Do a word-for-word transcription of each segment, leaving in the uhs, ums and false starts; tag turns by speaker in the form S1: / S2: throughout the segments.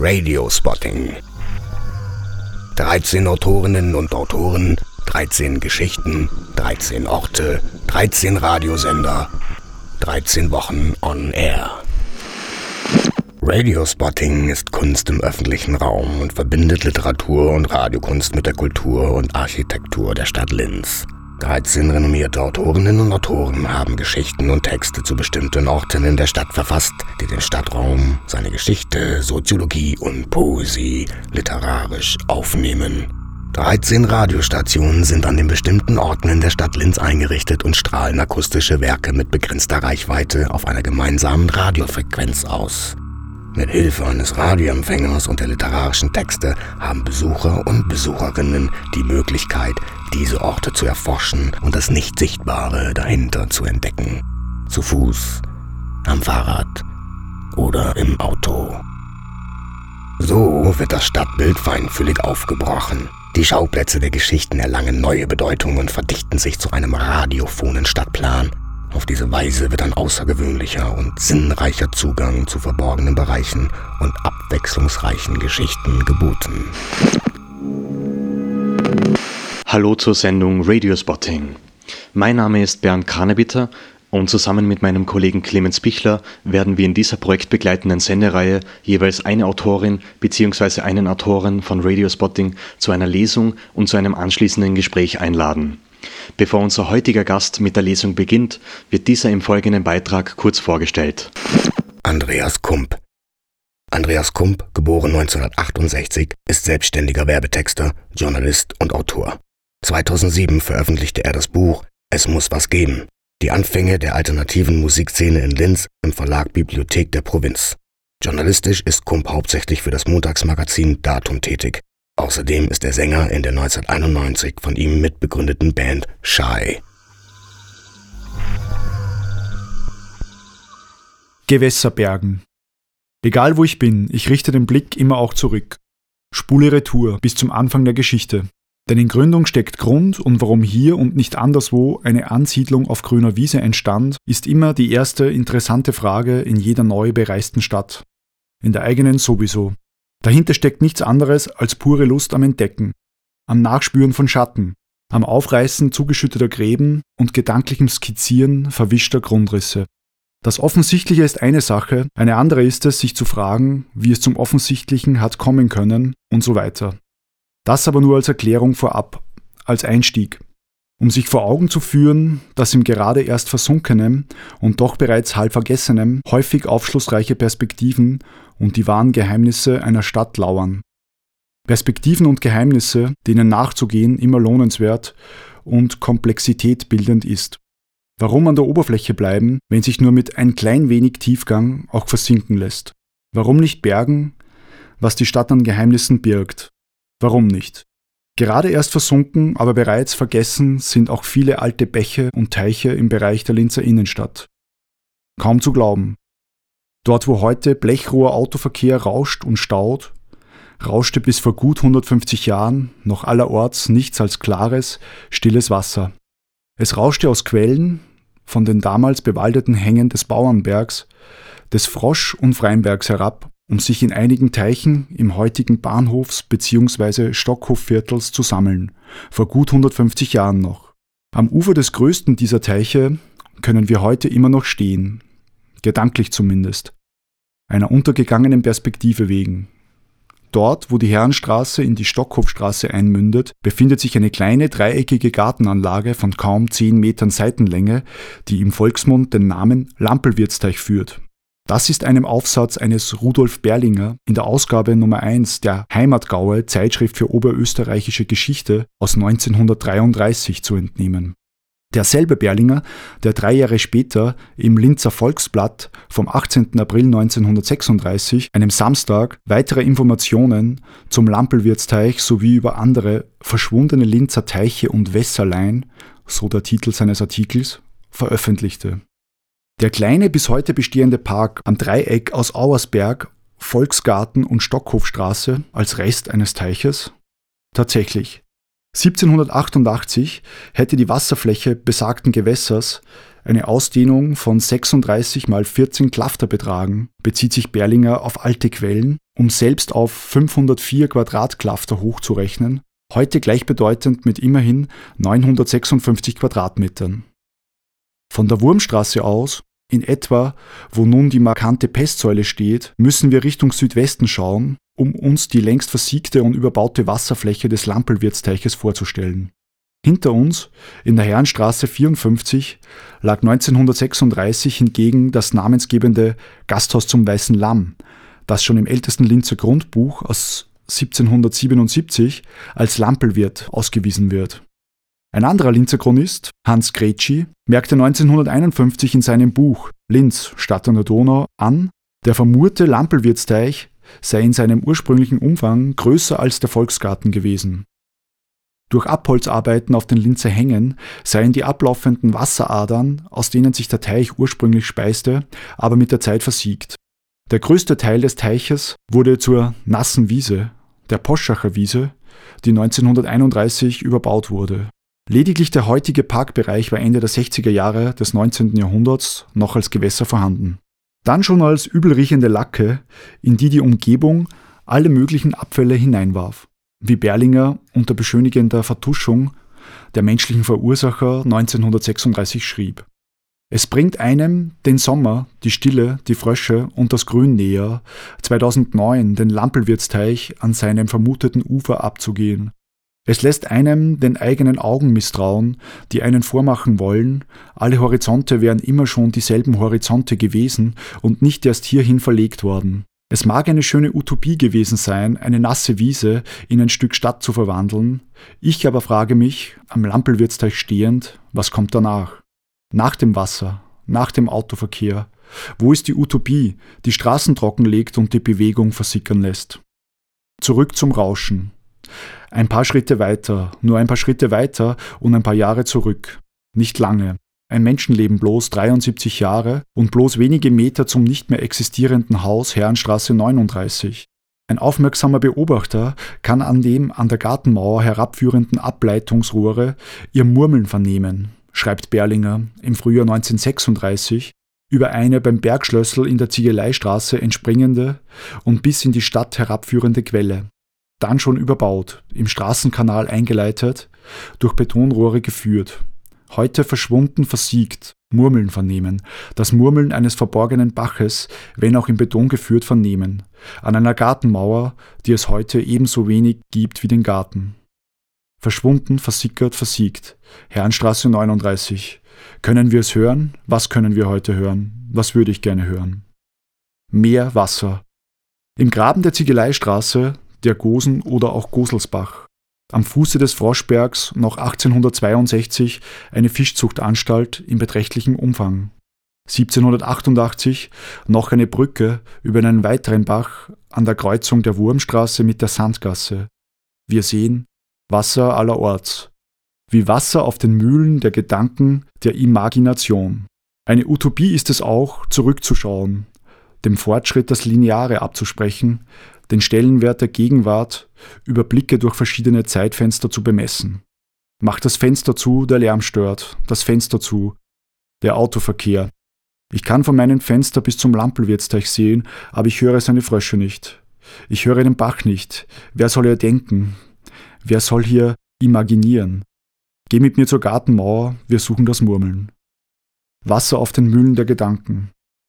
S1: Radiospotting. dreizehn Autorinnen und Autoren, dreizehn Geschichten, dreizehn Orte, dreizehn Radiosender, dreizehn Wochen on air. Radiospotting ist Kunst im öffentlichen Raum und verbindet Literatur und Radiokunst mit der Kultur und Architektur der Stadt Linz. dreizehn renommierte Autorinnen und Autoren haben Geschichten und Texte zu bestimmten Orten in der Stadt verfasst, die den Stadtraum, seine Geschichte, Soziologie und Poesie literarisch aufnehmen. dreizehn Radiostationen sind an den bestimmten Orten in der Stadt Linz eingerichtet und strahlen akustische Werke mit begrenzter Reichweite auf einer gemeinsamen Radiofrequenz aus. Mit Hilfe eines Radioempfängers und der literarischen Texte haben Besucher und Besucherinnen die Möglichkeit, diese Orte zu erforschen und das Nicht-Sichtbare dahinter zu entdecken. Zu Fuß, am Fahrrad oder im Auto. So wird das Stadtbild feinfühlig aufgebrochen. Die Schauplätze der Geschichten erlangen neue Bedeutung und verdichten sich zu einem radiophonen Stadtplan. Auf diese Weise wird ein außergewöhnlicher und sinnreicher Zugang zu verborgenen Bereichen und abwechslungsreichen Geschichten geboten.
S2: Hallo zur Sendung Radiospotting. Mein Name ist Bernd Kranebitter und zusammen mit meinem Kollegen Clemens Bichler werden wir in dieser projektbegleitenden Sendereihe jeweils eine Autorin bzw. einen Autoren von Radiospotting zu einer Lesung und zu einem anschließenden Gespräch einladen. Bevor unser heutiger Gast mit der Lesung beginnt, wird dieser im folgenden Beitrag kurz vorgestellt.
S1: Andreas Kump. Andreas Kump, geboren neunzehnhundertachtundsechzig, ist selbstständiger Werbetexter, Journalist und Autor. zweitausendsieben veröffentlichte er das Buch Es muss was geben. Die Anfänge der alternativen Musikszene in Linz im Verlag Bibliothek der Provinz. Journalistisch ist Kump hauptsächlich für das Montagsmagazin Datum tätig. Außerdem ist er Sänger in der neunzehnhunderteinundneunzig von ihm mitbegründeten Band Shy.
S3: Gewässerbergen. Egal wo ich bin, ich richte den Blick immer auch zurück. Spule Retour bis zum Anfang der Geschichte. Denn in Gründung steckt Grund und warum hier und nicht anderswo eine Ansiedlung auf grüner Wiese entstand, ist immer die erste interessante Frage in jeder neu bereisten Stadt. In der eigenen sowieso. Dahinter steckt nichts anderes als pure Lust am Entdecken, am Nachspüren von Schatten, am Aufreißen zugeschütteter Gräben und gedanklichem Skizzieren verwischter Grundrisse. Das Offensichtliche ist eine Sache, eine andere ist es, sich zu fragen, wie es zum Offensichtlichen hat kommen können und so weiter. Das aber nur als Erklärung vorab, als Einstieg, um sich vor Augen zu führen, dass im gerade erst versunkenem und doch bereits halb vergessenem häufig aufschlussreiche Perspektiven und die wahren Geheimnisse einer Stadt lauern. Perspektiven und Geheimnisse, denen nachzugehen immer lohnenswert und Komplexität bildend ist. Warum an der Oberfläche bleiben, wenn sich nur mit ein klein wenig Tiefgang auch versinken lässt? Warum nicht bergen, was die Stadt an Geheimnissen birgt? Warum nicht? Gerade erst versunken, aber bereits vergessen sind auch viele alte Bäche und Teiche im Bereich der Linzer Innenstadt. Kaum zu glauben. Dort, wo heute blechroher Autoverkehr rauscht und staut, rauschte bis vor gut hundertfünfzig Jahren noch allerorts nichts als klares, stilles Wasser. Es rauschte aus Quellen, von den damals bewaldeten Hängen des Bauernbergs, des Frosch- und Freinbergs herab, um sich in einigen Teichen im heutigen Bahnhofs- bzw. Stockhoffviertels zu sammeln, vor gut hundertfünfzig Jahren noch. Am Ufer des größten dieser Teiche können wir heute immer noch stehen, gedanklich zumindest, einer untergegangenen Perspektive wegen. Dort, wo die Herrenstraße in die Stockhofstraße einmündet, befindet sich eine kleine dreieckige Gartenanlage von kaum zehn Metern Seitenlänge, die im Volksmund den Namen Lampelwirtsteich führt. Das ist einem Aufsatz eines Rudolf Berlinger in der Ausgabe Nummer eins der Heimatgaue Zeitschrift für oberösterreichische Geschichte aus neunzehnhundertdreiunddreißig zu entnehmen. Derselbe Berlinger, der drei Jahre später im Linzer Volksblatt vom achtzehnten April neunzehnhundertsechsunddreißig, einem Samstag, weitere Informationen zum Lampelwirtsteich sowie über andere verschwundene Linzer Teiche und Wässerlein, so der Titel seines Artikels, veröffentlichte. Der kleine bis heute bestehende Park am Dreieck aus Auersberg, Volksgarten und Stockhofstraße als Rest eines Teiches? Tatsächlich. siebzehnhundertachtundachtzig hätte die Wasserfläche besagten Gewässers eine Ausdehnung von sechsunddreißig mal vierzehn Klafter betragen, bezieht sich Berlinger auf alte Quellen, um selbst auf fünfhundertvier Quadratklafter hochzurechnen, heute gleichbedeutend mit immerhin neunhundertsechsundfünfzig Quadratmetern. Von der Wurmstraße aus, in etwa, wo nun die markante Pestsäule steht, müssen wir Richtung Südwesten schauen, um uns die längst versiegte und überbaute Wasserfläche des Lampelwirtsteiches vorzustellen. Hinter uns, in der Herrenstraße vierundfünfzig, lag neunzehnhundertsechsunddreißig hingegen das namensgebende Gasthaus zum Weißen Lamm, das schon im ältesten Linzer Grundbuch aus siebzehnhundertsiebenundsiebzig als Lampelwirt ausgewiesen wird. Ein anderer Linzer Chronist, Hans Grätschi, merkte neunzehnhunderteinundfünfzig in seinem Buch Linz, Stadt an der Donau an, der vermurte Lampelwirtsteich sei in seinem ursprünglichen Umfang größer als der Volksgarten gewesen. Durch Abholzarbeiten auf den Linzer Hängen seien die ablaufenden Wasseradern, aus denen sich der Teich ursprünglich speiste, aber mit der Zeit versiegt. Der größte Teil des Teiches wurde zur nassen Wiese, der Poschacher Wiese, die neunzehnhunderteinunddreißig überbaut wurde. Lediglich der heutige Parkbereich war Ende der sechziger Jahre des neunzehnten Jahrhunderts noch als Gewässer vorhanden. Dann schon als übelriechende Lacke, in die die Umgebung alle möglichen Abfälle hineinwarf, wie Berlinger unter beschönigender Vertuschung der menschlichen Verursacher neunzehnhundertsechsunddreißig schrieb. Es bringt einem den Sommer, die Stille, die Frösche und das Grün näher, zweitausendneun den Lampelwirtsteich an seinem vermuteten Ufer abzugehen. Es lässt einem den eigenen Augen misstrauen, die einen vormachen wollen, alle Horizonte wären immer schon dieselben Horizonte gewesen und nicht erst hierhin verlegt worden. Es mag eine schöne Utopie gewesen sein, eine nasse Wiese in ein Stück Stadt zu verwandeln. Ich aber frage mich, am Lampelwirtsteich stehend, was kommt danach? Nach dem Wasser, nach dem Autoverkehr. Wo ist die Utopie, die Straßen trockenlegt und die Bewegung versickern lässt? Zurück zum Rauschen. Ein paar Schritte weiter, nur ein paar Schritte weiter und ein paar Jahre zurück. Nicht lange. Ein Menschenleben bloß, dreiundsiebzig Jahre und bloß wenige Meter zum nicht mehr existierenden Haus Herrenstraße neununddreißig. Ein aufmerksamer Beobachter kann an dem an der Gartenmauer herabführenden Ableitungsrohre ihr Murmeln vernehmen, schreibt Berlinger im Frühjahr neunzehnhundertsechsunddreißig, über eine beim Bergschlössl in der Ziegeleistraße entspringende und bis in die Stadt herabführende Quelle. Dann schon überbaut, im Straßenkanal eingeleitet, durch Betonrohre geführt. Heute verschwunden, versiegt, Murmeln vernehmen, das Murmeln eines verborgenen Baches, wenn auch in Beton geführt, vernehmen, an einer Gartenmauer, die es heute ebenso wenig gibt wie den Garten. Verschwunden, versickert, versiegt, Herrenstraße neununddreißig. Können wir es hören? Was können wir heute hören? Was würde ich gerne hören? Meer, Wasser. Im Graben der Ziegeleistraße, der Gosen oder auch Goselsbach. Am Fuße des Froschbergs noch achtzehnhundertzweiundsechzig eine Fischzuchtanstalt in beträchtlichem Umfang. siebzehnhundertachtundachtzig noch eine Brücke über einen weiteren Bach an der Kreuzung der Wurmstraße mit der Sandgasse. Wir sehen Wasser allerorts. Wie Wasser auf den Mühlen der Gedanken, der Imagination. Eine Utopie ist es auch, zurückzuschauen, dem Fortschritt das Lineare abzusprechen, den Stellenwert der Gegenwart über Blicke durch verschiedene Zeitfenster zu bemessen. Macht das Fenster zu, der Lärm stört, das Fenster zu, der Autoverkehr. Ich kann von meinem Fenster bis zum Lampelwirtsteich sehen, aber ich höre seine Frösche nicht. Ich höre den Bach nicht. Wer soll hier denken? Wer soll hier imaginieren? Geh mit mir zur Gartenmauer, wir suchen das Murmeln. Wasser auf den Mühlen der Gedanken.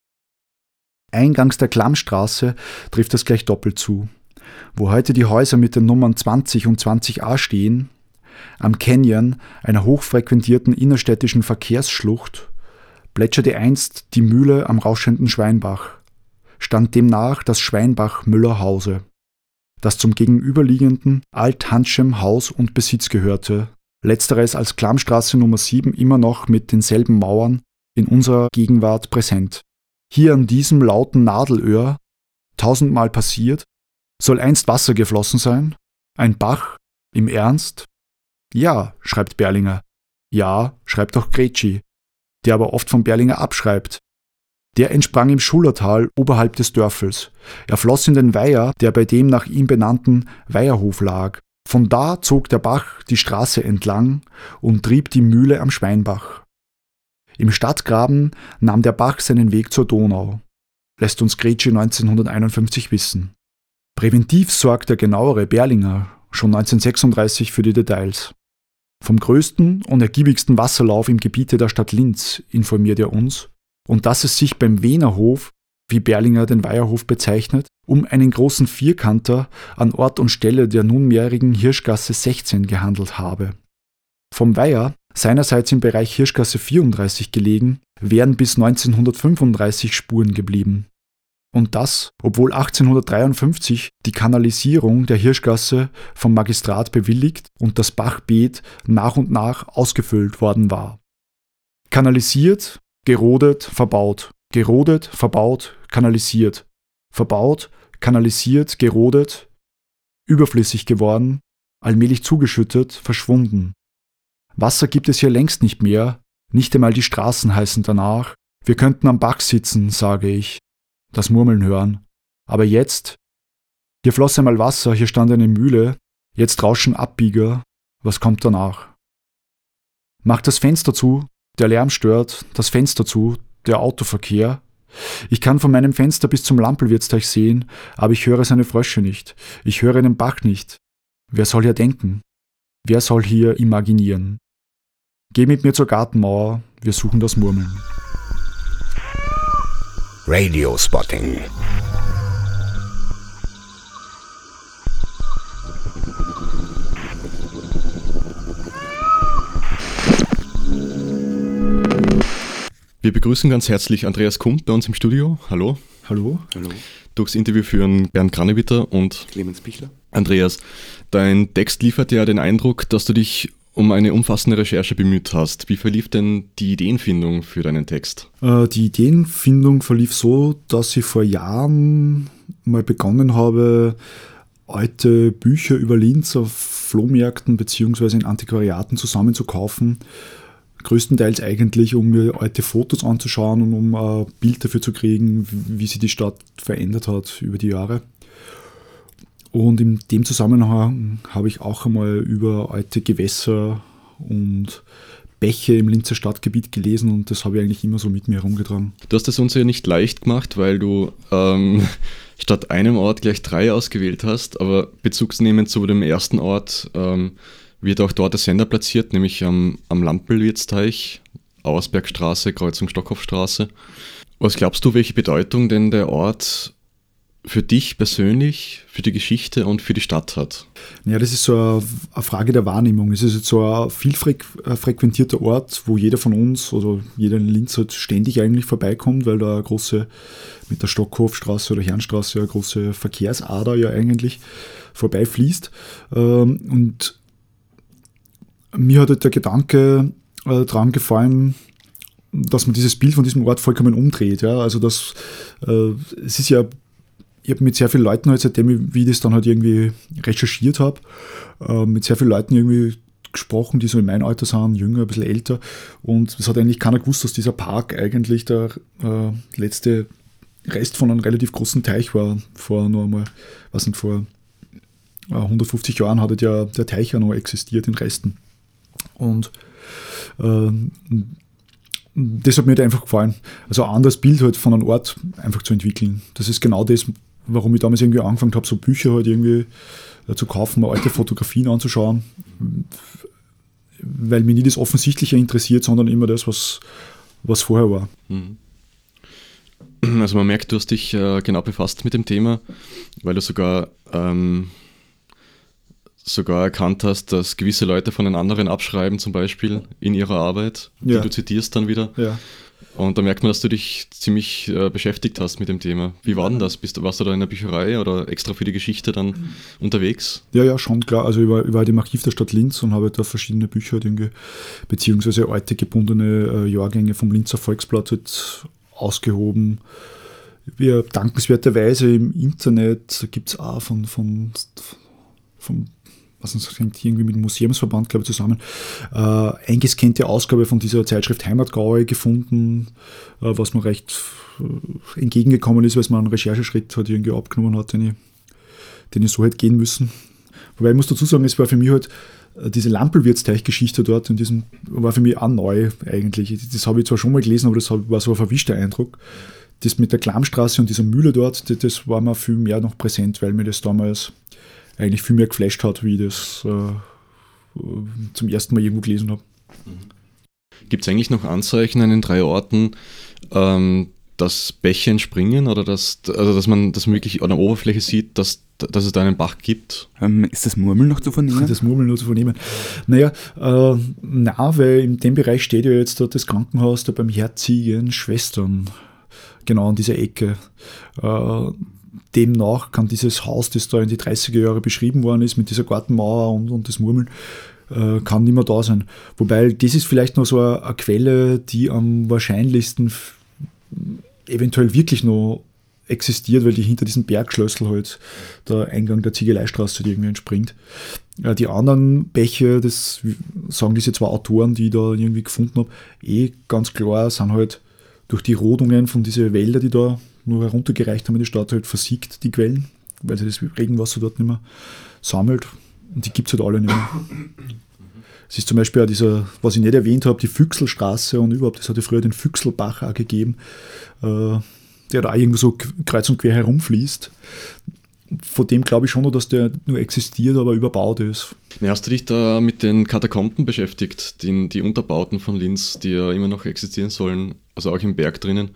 S3: Eingangs der Klammstraße trifft es gleich doppelt zu. Wo heute die Häuser mit den Nummern zwanzig und zwanzig a stehen, am Canyon einer hochfrequentierten innerstädtischen Verkehrsschlucht, plätscherte einst die Mühle am rauschenden Schweinbach, stand demnach das Schweinbach-Müller-Hause, das zum gegenüberliegenden Alt-Handschem Haus und Besitz gehörte, letzteres als Klammstraße Nummer sieben immer noch mit denselben Mauern in unserer Gegenwart präsent. Hier an diesem lauten Nadelöhr, tausendmal passiert, soll einst Wasser geflossen sein? Ein Bach? Im Ernst? Ja, schreibt Berlinger. Ja, schreibt auch Grätschi, der aber oft von Berlinger abschreibt. Der entsprang im Schullertal oberhalb des Dörfels. Er floss in den Weiher, der bei dem nach ihm benannten Weiherhof lag. Von da zog der Bach die Straße entlang und trieb die Mühle am Schweinbach. Im Stadtgraben nahm der Bach seinen Weg zur Donau, lässt uns Grätschi neunzehnhunderteinundfünfzig wissen. Präventiv sorgt der genauere Berlinger schon neunzehnhundertsechsunddreißig für die Details. Vom größten und ergiebigsten Wasserlauf im Gebiete der Stadt Linz informiert er uns, und dass es sich beim Wehnerhof, wie Berlinger den Weiherhof bezeichnet, um einen großen Vierkanter an Ort und Stelle der nunmehrigen Hirschgasse sechzehn gehandelt habe. Vom Weiher, seinerseits im Bereich Hirschgasse vierunddreißig gelegen, wären bis neunzehnhundertfünfunddreißig Spuren geblieben. Und das, obwohl achtzehnhundertdreiundfünfzig die Kanalisierung der Hirschgasse vom Magistrat bewilligt und das Bachbeet nach und nach ausgefüllt worden war. Kanalisiert, gerodet, verbaut, gerodet, verbaut, kanalisiert, verbaut, kanalisiert, gerodet, überflüssig geworden, allmählich zugeschüttet, verschwunden. Wasser gibt es hier längst nicht mehr, nicht einmal die Straßen heißen danach. Wir könnten am Bach sitzen, sage ich, das Murmeln hören. Aber jetzt, hier floss einmal Wasser, hier stand eine Mühle, jetzt rauschen Abbieger, was kommt danach? Macht das Fenster zu, der Lärm stört, das Fenster zu, der Autoverkehr. Ich kann von meinem Fenster bis zum Lampelwirtsteich sehen, aber ich höre seine Frösche nicht, ich höre den Bach nicht. Wer soll hier denken? Wer soll hier imaginieren? Geh mit mir zur Gartenmauer, wir suchen das Murmeln.
S1: Radiospotting.
S2: Wir begrüßen ganz herzlich Andreas Kump bei uns im Studio. Hallo.
S3: Hallo.
S2: Hallo. Durchs Interview führen Bernd Kranebitter und
S4: Clemens Pichler.
S2: Andreas, dein Text liefert ja den Eindruck, dass du dich um eine umfassende Recherche bemüht hast. Wie verlief denn die Ideenfindung für deinen Text?
S3: Äh, die Ideenfindung verlief so, dass ich vor Jahren mal begonnen habe, alte Bücher über Linz auf Flohmärkten bzw. in Antiquariaten zusammenzukaufen. Größtenteils eigentlich, um mir alte Fotos anzuschauen und um ein Bild dafür zu kriegen, wie sich die Stadt verändert hat über die Jahre. Und in dem Zusammenhang habe ich auch einmal über alte Gewässer und Bäche im Linzer Stadtgebiet gelesen und das habe ich eigentlich immer so mit mir herumgetragen.
S2: Du hast es uns ja nicht leicht gemacht, weil du ähm, statt einem Ort gleich drei ausgewählt hast, aber bezugsnehmend zu dem ersten Ort ähm, wird auch dort der Sender platziert, nämlich am, am Lampelwirtsteich, Auersbergstraße, Kreuzung Stockhofstraße. Was glaubst du, welche Bedeutung denn der Ort für dich persönlich, für die Geschichte und für die Stadt hat?
S3: Ja, das ist so eine, eine Frage der Wahrnehmung. Es ist jetzt so ein viel frequentierter Ort, wo jeder von uns oder jeder in Linz halt ständig eigentlich vorbeikommt, weil da eine große, mit der Stockhofstraße oder Herrenstraße, eine große Verkehrsader ja eigentlich vorbeifließt. Und mir hat halt der Gedanke äh, dran gefallen, dass man dieses Bild von diesem Ort vollkommen umdreht. Ja? Also das, äh, es ist ja, ich habe mit sehr vielen Leuten halt, seitdem ich, wie ich das dann halt irgendwie recherchiert habe, äh, mit sehr vielen Leuten irgendwie gesprochen, die so in meinem Alter sind, jünger, ein bisschen älter. Und es hat eigentlich keiner gewusst, dass dieser Park eigentlich der äh, letzte Rest von einem relativ großen Teich war. Vor nur einmal, was nicht, vor äh, hundertfünfzig Jahren hat ja der Teich ja noch existiert in Resten. Und äh, das hat mir halt einfach gefallen. Also ein anderes Bild halt von einem Ort einfach zu entwickeln. Das ist genau das, warum ich damals irgendwie angefangen habe, so Bücher halt irgendwie äh, zu kaufen, mal alte Fotografien anzuschauen, weil mich nicht das Offensichtliche interessiert, sondern immer das, was, was vorher war.
S2: Also man merkt, du hast dich äh, genau befasst mit dem Thema, weil du sogar ähm, sogar erkannt hast, dass gewisse Leute von den anderen abschreiben, zum Beispiel in ihrer Arbeit,
S3: ja.
S2: die du zitierst dann wieder.
S3: Ja.
S2: Und da merkt man, dass du dich ziemlich äh, beschäftigt hast mit dem Thema. Wie war denn das? Bist du, warst du da in der Bücherei oder extra für die Geschichte dann mhm. unterwegs?
S3: Ja, ja, schon klar. Also ich war, ich war halt im Archiv der Stadt Linz und habe da verschiedene Bücher, irgendwie, beziehungsweise alte gebundene äh, Jahrgänge vom Linzer Volksblatt halt ausgehoben. Ja, dankenswerterweise im Internet gibt es auch von, von, von was uns hängt irgendwie mit dem Museumsverband, glaube ich, zusammen, äh, eingescannte Ausgabe von dieser Zeitschrift Heimatgaue gefunden, äh, was mir recht äh, entgegengekommen ist, weil es mir einen Rechercheschritt halt irgendwie abgenommen hat, den ich, den ich so hätte gehen müssen. Wobei ich muss dazu sagen, es war für mich halt äh, diese Lampelwirtsteich-Geschichte dort in diesem, war für mich auch neu eigentlich. Das habe ich zwar schon mal gelesen, aber das war so ein verwischter Eindruck. das mit der Klammstraße und dieser Mühle dort, das, das war mir viel mehr noch präsent, weil mir das damals eigentlich viel mehr geflasht hat, wie ich das äh, zum ersten Mal irgendwo gelesen habe.
S4: Gibt es eigentlich noch Anzeichen an den drei Orten, ähm, dass Bäche entspringen oder dass, also dass man das wirklich an der Oberfläche sieht, dass, dass es da einen Bach gibt?
S5: Ähm, ist das Murmeln noch zu vernehmen?
S3: Das Murmeln noch zu vernehmen. Naja, äh, na, weil in dem Bereich steht ja jetzt dort das Krankenhaus der Barmherzigen Schwestern, genau an dieser Ecke. Äh, demnach kann dieses Haus, das da in die dreißiger Jahre beschrieben worden ist, mit dieser Gartenmauer und, und das Murmeln, äh, kann nicht mehr da sein. Wobei, das ist vielleicht noch so eine, eine Quelle, die am wahrscheinlichsten f- eventuell wirklich noch existiert, weil die hinter diesem Bergschlössl halt der Eingang der Ziegeleistraße halt irgendwie entspringt. Äh, die anderen Bäche, das sagen diese zwei Autoren, die ich da irgendwie gefunden habe, eh ganz klar, sind halt durch die Rodungen von diesen Wälder, die da nur heruntergereicht haben in die Stadt, halt versiegt, die Quellen, weil sie das Regenwasser dort nicht mehr sammelt. Und die gibt es halt alle nicht mehr. Es ist zum Beispiel auch dieser, was ich nicht erwähnt habe, die Füchselstraße und überhaupt, das hat ja früher den Füchselbach auch gegeben, äh, der da auch irgendwo so kreuz und quer herumfließt. Von dem glaube ich schon noch, dass der nur existiert, aber überbaut ist.
S4: Ja, hast du dich da mit den Katakomben beschäftigt, die, die Unterbauten von Linz, die ja immer noch existieren sollen, also auch im Berg drinnen,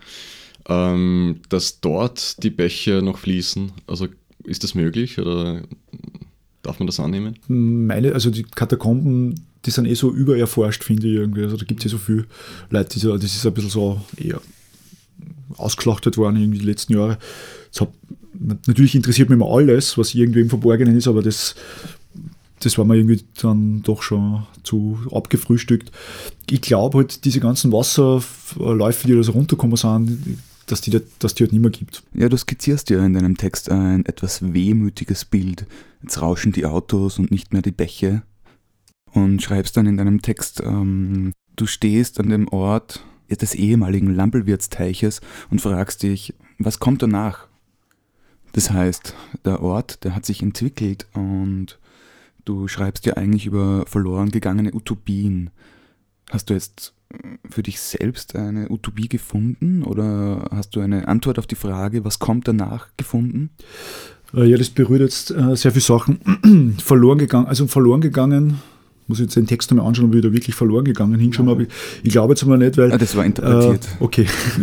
S4: ähm, dass dort die Bäche noch fließen? Also ist das möglich oder darf man das annehmen?
S3: Meine, also die Katakomben, die sind eh so übererforscht, finde ich irgendwie. Also da gibt es eh so viele Leute, die so, das ist ein bisschen so eher ausgeschlachtet worden irgendwie die letzten Jahre. Das hat, natürlich interessiert mich immer alles, was irgendwie im Verborgenen ist, aber das, das war mir irgendwie dann doch schon zu abgefrühstückt. Ich glaube halt, diese ganzen Wasserläufe, die da so runterkommen sind, dass die, dass die halt nicht mehr gibt.
S5: Ja, du skizzierst ja in deinem Text ein etwas wehmütiges Bild. Jetzt rauschen die Autos und nicht mehr die Bäche. Und schreibst dann in deinem Text, ähm, du stehst an dem Ort des ehemaligen Lampelwirtsteiches und fragst dich, was kommt danach? Das heißt, der Ort, der hat sich entwickelt und du schreibst ja eigentlich über verloren gegangene Utopien. Hast du jetzt für dich selbst eine Utopie gefunden oder hast du eine Antwort auf die Frage, was kommt danach, gefunden?
S3: Ja, das berührt jetzt äh, sehr viele Sachen. verloren gegangen, also verloren gegangen, muss ich jetzt den Text einmal anschauen, ob ich da wirklich verloren gegangen hinschauen habe. Ich, ich glaube jetzt mal nicht, weil...
S5: Ah, das war interpretiert.
S3: Äh, okay.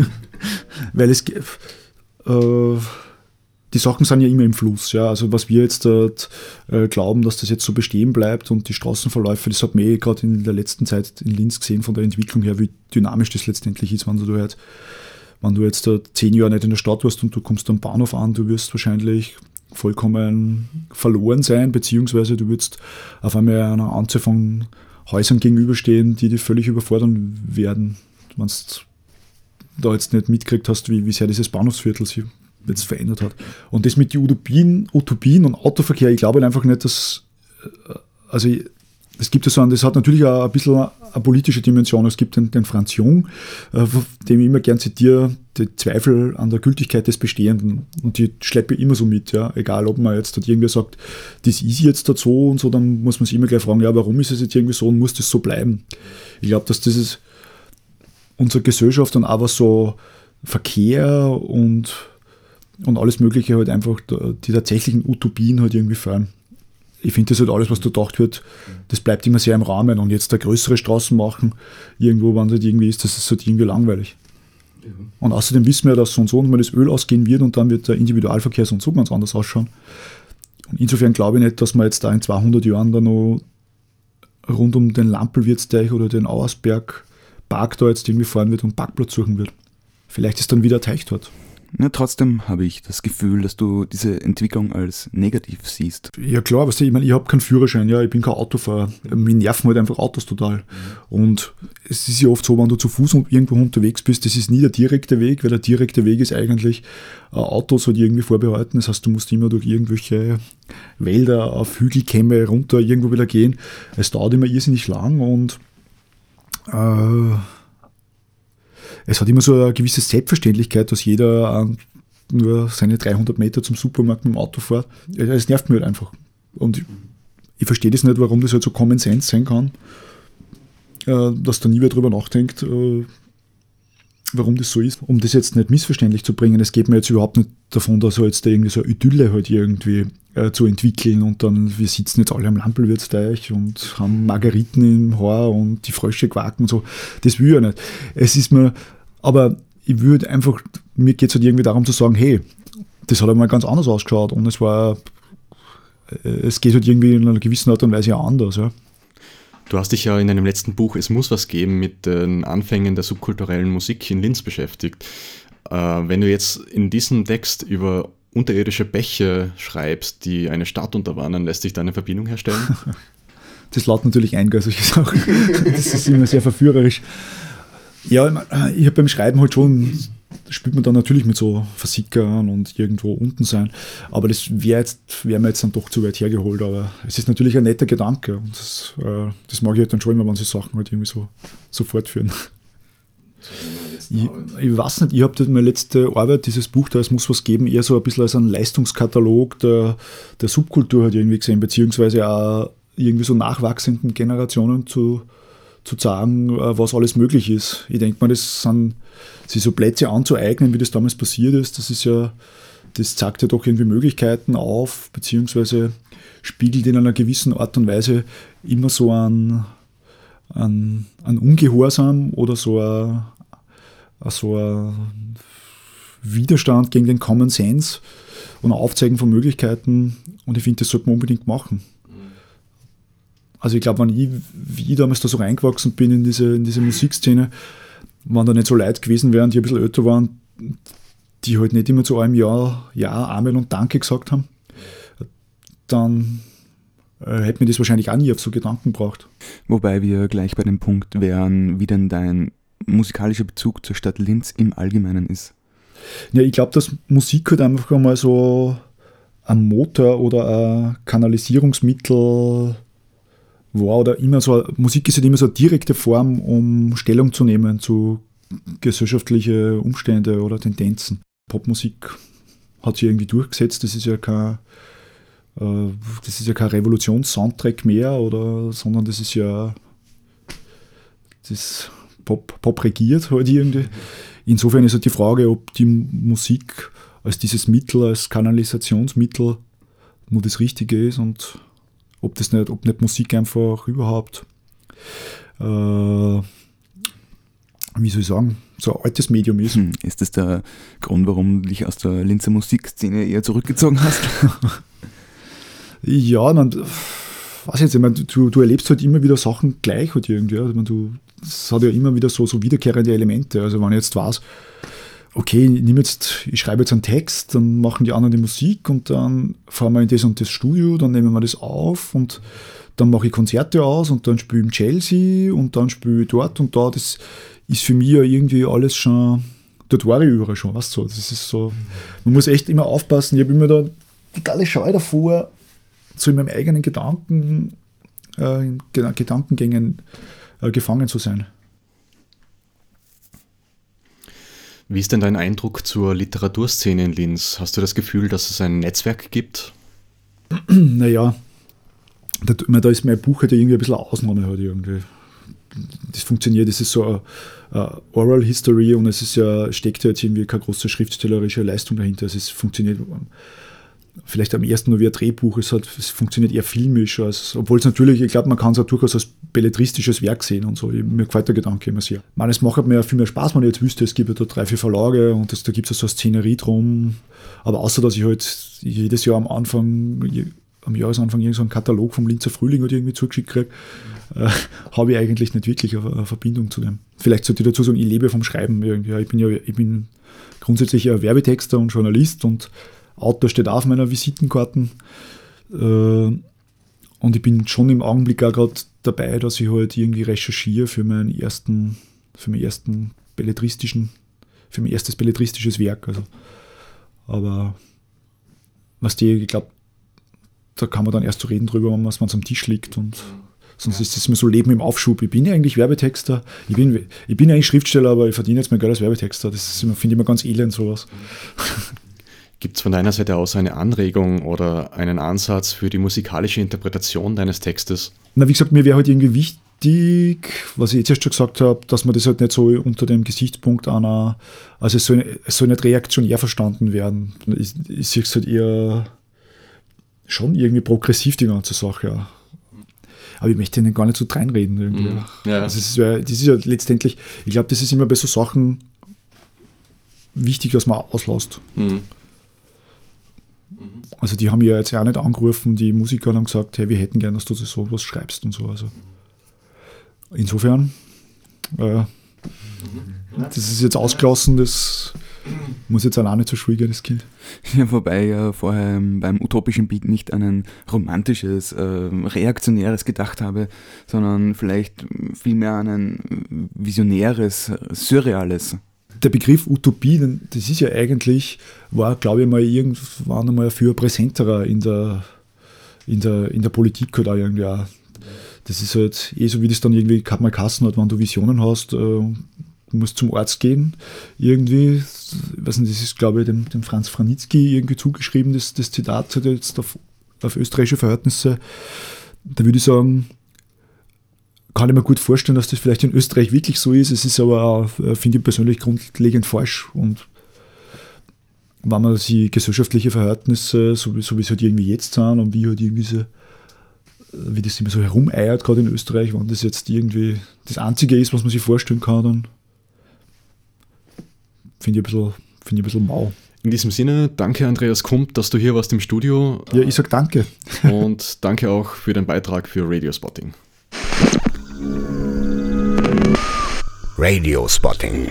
S3: weil es... Äh, die Sachen sind ja immer im Fluss. Ja? Also was wir jetzt dort, äh, glauben, dass das jetzt so bestehen bleibt und die Straßenverläufe, das hat man eh gerade in der letzten Zeit in Linz gesehen, von der Entwicklung her, wie dynamisch das letztendlich ist, wenn du halt, wenn du jetzt da zehn Jahre nicht in der Stadt warst und du kommst am Bahnhof an, du wirst wahrscheinlich vollkommen verloren sein, beziehungsweise du würdest auf einmal einer Anzahl von Häusern gegenüberstehen, die dich völlig überfordern werden, wenn du da jetzt nicht mitgekriegt hast, wie, wie sehr dieses Bahnhofsviertel sich jetzt verändert hat. Und das mit den Utopien, Utopien und Autoverkehr, ich glaube einfach nicht, dass, also es gibt ja so, das hat natürlich auch ein bisschen eine politische Dimension. Es gibt den, den Franz Jung, äh, dem ich immer gern zitiere, die Zweifel an der Gültigkeit des Bestehenden. Und die schleppe ich immer so mit, ja. Egal, ob man jetzt irgendwer sagt, das ist jetzt dort so und so, dann muss man sich immer gleich fragen, ja, warum ist es jetzt irgendwie so und muss das so bleiben? Ich glaube, dass das ist unsere Gesellschaft und auch was so Verkehr und, und alles Mögliche halt einfach die tatsächlichen Utopien halt irgendwie fehlen. Ich finde das halt alles, was da gedacht wird, das bleibt immer sehr im Rahmen. Und jetzt da größere Straßen machen, irgendwo, wenn es halt irgendwie ist, das ist halt irgendwie langweilig. Ja. Und außerdem wissen wir ja, dass so und so und mal das Öl ausgehen wird und dann wird der Individualverkehr so und so ganz anders ausschauen. Und insofern glaube ich nicht, dass man jetzt da in zweihundert Jahren da noch rund um den Lampelwirtsteich oder den Auersberg Park da jetzt irgendwie fahren wird und Parkplatz suchen wird. Vielleicht ist dann wieder ein Teich dort.
S5: Ja, trotzdem habe ich das Gefühl, dass du diese Entwicklung als negativ siehst.
S3: Ja klar, weißt du, ich meine, ich habe keinen Führerschein, ja, ich bin kein Autofahrer. Mich nerven halt einfach Autos total. Und es ist ja oft so, wenn du zu Fuß irgendwo unterwegs bist, das ist nie der direkte Weg, weil der direkte Weg ist eigentlich äh, Autos halt irgendwie vorbehalten. Das heißt, du musst immer durch irgendwelche Wälder, auf Hügelkämme runter irgendwo wieder gehen. Es dauert immer irrsinnig lang und äh, es hat immer so eine gewisse Selbstverständlichkeit, dass jeder äh, nur seine dreihundert Meter zum Supermarkt mit dem Auto fährt. Es nervt mich halt einfach. Und ich, ich verstehe das nicht, warum das halt so Common Sense sein kann, äh, dass da nie wer drüber nachdenkt, äh, warum das so ist, um das jetzt nicht missverständlich zu bringen. Es geht mir jetzt überhaupt nicht davon, dass halt jetzt da irgendwie so eine Idylle halt irgendwie äh, zu entwickeln und dann, wir sitzen jetzt alle am Lampelwürzteich und haben Margariten im Haar und die Frösche quaken und so. Das will ich ja nicht. Es ist mir, aber ich würde einfach, mir geht es halt irgendwie darum zu sagen, hey, das hat einmal ganz anders ausgeschaut und es war, es geht halt irgendwie in einer gewissen Art und Weise auch anders, ja.
S2: Du hast dich ja in deinem letzten Buch Es muss was geben mit den Anfängen der subkulturellen Musik in Linz beschäftigt. Äh, wenn du jetzt in diesem Text über unterirdische Bäche schreibst, die eine Stadt unterwandern, lässt sich da eine Verbindung herstellen?
S3: Das lädt natürlich ein, solche Sachen. Das ist immer sehr verführerisch. Ja, ich habe beim Schreiben halt schon, spielt man dann natürlich mit so Versickern und irgendwo unten sein, aber das wäre jetzt, wäre mir jetzt dann doch zu weit hergeholt, aber es ist natürlich ein netter Gedanke und das, äh, das mag ich halt dann schon immer, wenn sie Sachen halt irgendwie so, so fortführen. Ich, ich weiß nicht, ich habe meine letzte Arbeit, dieses Buch, da es muss was geben, eher so ein bisschen als einen Leistungskatalog der, der Subkultur halt irgendwie gesehen, beziehungsweise auch irgendwie so nachwachsenden Generationen zu zu sagen, was alles möglich ist. Ich denke mal, das sind, sich so Plätze anzueignen, wie das damals passiert ist, das ist ja, das zeigt ja doch irgendwie Möglichkeiten auf, beziehungsweise spiegelt in einer gewissen Art und Weise immer so ein, ein, ein Ungehorsam oder so ein, so ein Widerstand gegen den Common Sense und ein Aufzeigen von Möglichkeiten, und ich finde, das sollte man unbedingt machen. Also ich glaube, wenn ich, wie ich damals da so reingewachsen bin in diese, in diese Musikszene, wenn da nicht so Leute gewesen wären, die ein bisschen älter waren, die halt nicht immer zu einem Jahr, ja, Amen und Danke gesagt haben, dann äh, hätte mir das wahrscheinlich auch nie auf so Gedanken gebracht.
S5: Wobei wir gleich bei dem Punkt wären, wie denn dein musikalischer Bezug zur Stadt Linz im Allgemeinen ist.
S3: Ja, ich glaube, dass Musik halt einfach einmal so ein Motor oder ein Kanalisierungsmittel war oder immer so, Musik ist halt immer so eine direkte Form, um Stellung zu nehmen zu gesellschaftlichen Umständen oder Tendenzen. Popmusik hat sich irgendwie durchgesetzt, das ist ja kein, äh, das ist ja kein Revolutions-Soundtrack mehr, oder, sondern das ist ja, das Pop, Pop regiert halt irgendwie. Insofern ist halt die Frage, ob die Musik als dieses Mittel, als Kanalisationsmittel nur das Richtige ist und ob das nicht, ob nicht Musik einfach überhaupt, äh, wie soll ich sagen, so ein altes Medium ist.
S5: Hm, ist das der Grund, warum du dich aus der Linzer Musikszene eher zurückgezogen hast?
S3: Ja, man, weiß ich jetzt, ich meine, du, du erlebst halt immer wieder Sachen gleich halt irgendwie. Also, ich meine, du, das hat ja immer wieder so, so wiederkehrende Elemente. Also wenn ich jetzt weiß, okay, ich, nehme jetzt, ich schreibe jetzt einen Text, dann machen die anderen die Musik und dann fahren wir in das und das Studio, dann nehmen wir das auf und dann mache ich Konzerte aus und dann spiele ich im Chelsea und dann spiele ich dort und da. Das ist für mich ja irgendwie alles schon, dort war ich überall schon, weißt du, das ist so, man muss echt immer aufpassen, ich habe immer da totale Scheu davor, so in meinem eigenen Gedanken, äh, in Gedankengängen äh, gefangen zu sein.
S2: Wie ist denn dein Eindruck zur Literaturszene in Linz? Hast du das Gefühl, dass es ein Netzwerk gibt?
S3: Naja, da, da ist mein Buch halt irgendwie ein bisschen eine Ausnahme halt irgendwie. Das funktioniert, das ist so eine, eine Oral History und es ist ja, steckt ja jetzt irgendwie keine große schriftstellerische Leistung dahinter. Also es funktioniert vielleicht am ersten nur wie ein Drehbuch, es, hat, es funktioniert eher filmisch, als, obwohl es natürlich, ich glaube, man kann es auch durchaus als belletristisches Werk sehen und so. Mir gefällt der Gedanke immer sehr. Ich meine, es macht mir viel mehr Spaß, wenn ich jetzt wüsste, es gibt ja da drei, vier Verlage und das, da gibt es ja so eine Szenerie drum. Aber außer, dass ich halt jedes Jahr am Anfang, am Jahresanfang irgend so einen Katalog vom Linzer Frühling oder irgendwie zugeschickt kriege, äh, habe ich eigentlich nicht wirklich eine, eine Verbindung zu dem. Vielleicht sollte ich dazu sagen, ich lebe vom Schreiben irgendwie. Ich bin ja, ich bin grundsätzlich ein Werbetexter und Journalist und Autor steht auch auf meiner Visitenkarten. Und ich bin schon im Augenblick auch gerade dabei, dass ich halt irgendwie recherchiere für meinen ersten, für meinen ersten belletristischen, für mein erstes belletristisches Werk. Also. Aber was die, ich glaube, da kann man dann erst so reden drüber, wenn es am Tisch liegt und sonst ist das immer so Leben im Aufschub. Ich bin ja eigentlich Werbetexter, ich bin, ich bin eigentlich Schriftsteller, aber ich verdiene jetzt mein Geld als Werbetexter. Das finde ich immer ganz elend, sowas.
S2: Gibt es von deiner Seite aus eine Anregung oder einen Ansatz für die musikalische Interpretation deines Textes?
S3: Na, wie gesagt, mir wäre halt irgendwie wichtig, wichtig, was ich jetzt erst schon gesagt habe, dass man das halt nicht so unter dem Gesichtspunkt einer, also es soll, es soll nicht reaktionär verstanden werden. Ich, ich sehe es halt eher schon irgendwie progressiv, die ganze Sache. Ja. Aber ich möchte ihnen gar nicht so reinreden. Irgendwie.
S4: Mhm. Ja.
S3: Also das, ist, das ist ja letztendlich, ich glaube, das ist immer bei so Sachen wichtig, dass man auslässt.
S4: Mhm.
S3: Also die haben ja jetzt ja auch nicht angerufen, die Musiker haben gesagt, hey, wir hätten gern, dass du das sowas schreibst und so. Also insofern, äh, das ist jetzt ausgelassen, das muss jetzt auch nicht so schwierig gehen, das Kind.
S5: Ja, wobei ja vorher beim utopischen Beat nicht an ein romantisches, äh, reaktionäres gedacht habe, sondern vielleicht vielmehr an ein visionäres, surreales.
S3: Der Begriff Utopie, das ist ja eigentlich, war, glaube ich, mal irgendwann einmal für präsenterer in der, in der, in der Politik oder irgendwie auch. Das ist halt eh so, wie das dann irgendwie mal Kassen hat, wenn du Visionen hast, äh, du musst zum Arzt gehen, irgendwie, ich weiß nicht, das ist, glaube ich, dem, dem Franz Franitzky irgendwie zugeschrieben, das, das Zitat hat jetzt auf, auf österreichische Verhältnisse. Da würde ich sagen, kann ich mir gut vorstellen, dass das vielleicht in Österreich wirklich so ist. Es ist aber auch, finde ich persönlich, grundlegend falsch. Und wenn man die gesellschaftlichen Verhältnisse, so, so wie es halt irgendwie jetzt sind und wie halt irgendwie so, wie das immer so herumeiert, gerade in Österreich, wenn das jetzt irgendwie das Einzige ist, was man sich vorstellen kann, dann finde ich ein bisschen, finde ich ein bisschen mau.
S4: In diesem Sinne, danke Andreas Kump, dass du hier warst im Studio.
S3: Ja, ich sage danke.
S4: Und danke auch für deinen Beitrag für Radiospotting.
S1: Radiospotting.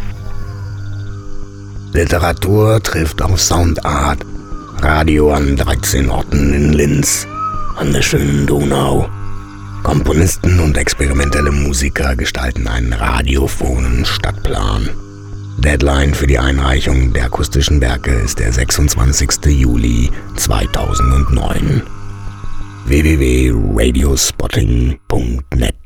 S1: Literatur trifft auf Soundart. Radio an dreizehn Orten in Linz, an der schönen Donau. Komponisten und experimentelle Musiker gestalten einen radiophonen Stadtplan. Deadline für die Einreichung der akustischen Werke ist der sechsundzwanzigster Juli zweitausendneun. w w w punkt radiospotting punkt net